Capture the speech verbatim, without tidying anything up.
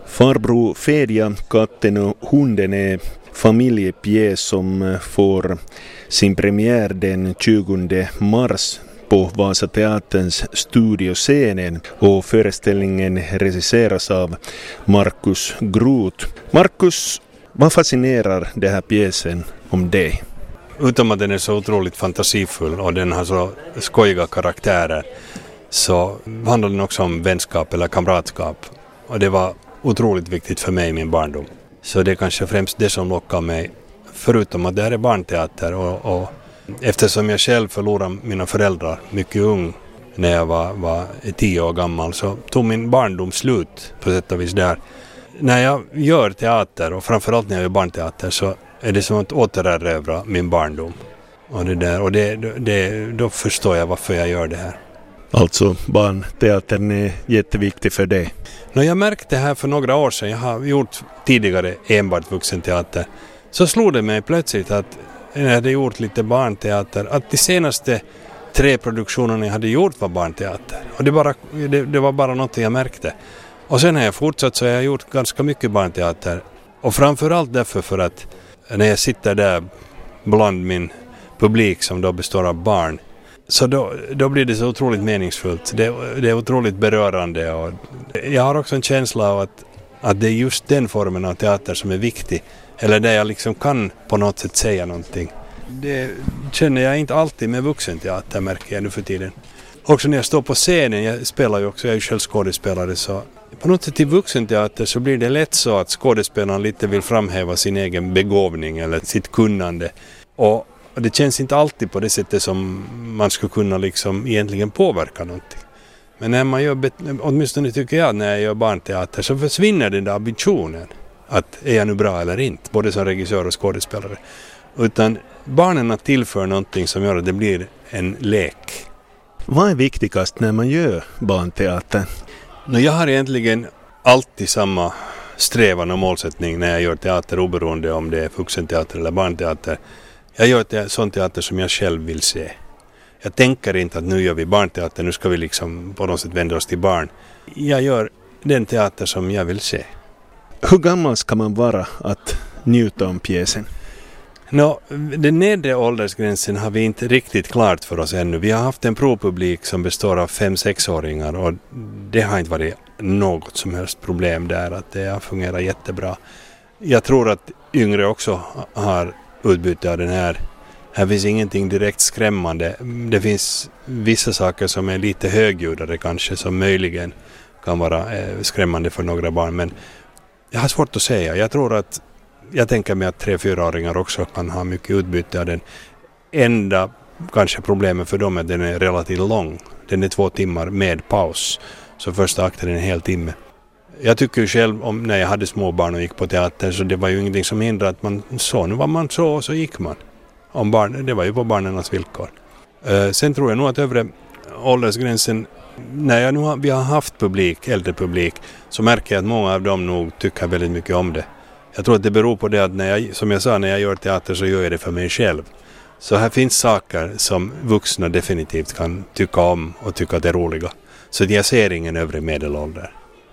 Farbror Fedja, katten och hunden är familjepjäs som får sin premiär den tjugonde mars på Vasateaterns studioscenen, och föreställningen regisseras av Markus Groth. Markus, vad fascinerar den här pjäsen om dig? Utom att den är så otroligt fantasifull och den har så skojiga karaktärer, så handlar den också om vänskap eller kamratskap. Och det var otroligt viktigt för mig i min barndom. Så det är kanske främst det som lockar mig, förutom att det här är barnteater. Och, och eftersom jag själv förlorade mina föräldrar mycket ung när jag var, var tio år gammal, så tog min barndom slut på sätt och vis där. När jag gör teater, och framförallt när jag gör barnteater, så är det som att återerövra min barndom. Och, det där, och det, det, då förstår jag varför jag gör det här. Alltså barnteatern är jätteviktig för dig. När jag märkte det här för några år sedan, jag har gjort tidigare enbart vuxenteater, så slog det mig plötsligt att när jag hade gjort lite barnteater, att de senaste tre produktionerna jag hade gjort var barnteater. Och det, bara, det, det var bara något jag märkte. Och sen har jag fortsatt, så jag har gjort ganska mycket barnteater. Och framförallt därför för att när jag sitter där bland min publik som då består av barn, så då, då blir det så otroligt meningsfullt. Det, det är otroligt berörande. Och jag har också en känsla av att, att det är just den formen av teater som är viktig. Eller där jag liksom kan på något sätt säga någonting. Det känner jag inte alltid med vuxenteater, märker jag nu för tiden. Också när jag står på scenen, jag spelar ju också, jag är ju själv skådespelare, så på något sätt i vuxenteater så blir det lätt så att skådespelaren lite vill framhäva sin egen begåvning eller sitt kunnande. Och det känns inte alltid på det sättet som man skulle kunna liksom egentligen påverka någonting. Men när man gör, åtminstone tycker jag, när jag gör barnteater, så försvinner den där ambitionen. Att är jag nu bra eller inte, både som regissör och skådespelare. Utan barnen tillför någonting som gör att det blir en lek. Vad är viktigast när man gör barnteater? Jag har egentligen alltid samma strävan och målsättning när jag gör teater, oberoende om det är vuxenteater eller barnteater. Jag gör sån teater som jag själv vill se. Jag tänker inte att nu gör vi barnteater, nu ska vi liksom på något sätt vända oss till barn. Jag gör den teater som jag vill se. Hur gammal ska man vara att njuta om pjäsen? Nå, den nedre åldersgränsen har vi inte riktigt klart för oss ännu. Vi har haft en provpublik som består av fem-sexåringar, och det har inte varit något som helst problem där, att det har fungerat jättebra. Jag tror att yngre också har utbyte av den här. Här finns ingenting direkt skrämmande. Det finns vissa saker som är lite högljuddare kanske, som möjligen kan vara eh, skrämmande för några barn, men jag har svårt att säga. Jag tror att jag tänker mig att tre-fyraåringar också kan ha mycket utbyte av den. Enda kanske problemet för dem är att den är relativt lång. Den är två timmar med paus. Så första akten är en hel timme. Jag tycker ju själv om när jag hade små barn och gick på teater, så det var ju ingenting som hindrade att man så. Nu var man så och så gick man. Om barn, det var ju på barnens villkor. Uh, sen tror jag nog att övre åldersgränsen, när jag nu har, vi har haft publik, äldre publik, så märker jag att många av dem nog tycker väldigt mycket om det. Jag tror att det beror på det att när jag, som jag sa, när jag gör teater så gör jag det för mig själv. Så här finns saker som vuxna definitivt kan tycka om och tycka att det är roliga. Så jag ser ingen övre medelålder.